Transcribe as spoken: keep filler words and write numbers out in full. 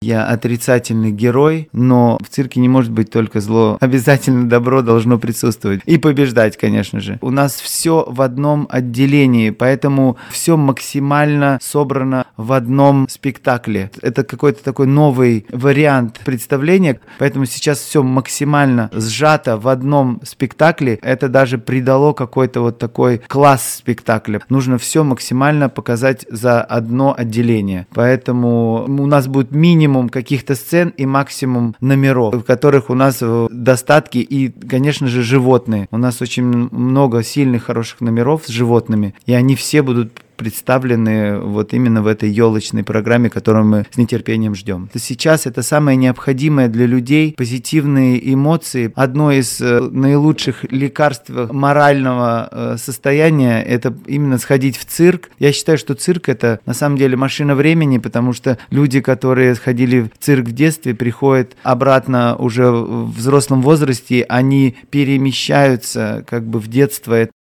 Я отрицательный герой, но в цирке не может быть только зло. Обязательно добро должно присутствовать. И побеждать, конечно же. У нас все в одном отделении, поэтому все максимально собрано в одном спектакле. Это какой-то такой новый вариант представления, поэтому сейчас все максимально сжато в одном спектакле. Это даже придало какой-то вот такой класс спектакля. Нужно все максимально показать за одно отделение. Поэтому у нас будет минимум каких-то сцен и максимум номеров, в которых у нас достатки и, конечно же, животные. У нас очень много сильных, хороших номеров с животными, и они все будут представлены вот именно в этой елочной программе, которую мы с нетерпением ждем. Сейчас это самое необходимое для людей, позитивные эмоции. Одно из э, наилучших лекарств морального э, состояния — это именно сходить в цирк. Я считаю, что цирк — это на самом деле машина времени, потому что люди, которые сходили в цирк в детстве, приходят обратно уже в взрослом возрасте, они перемещаются как бы в детство.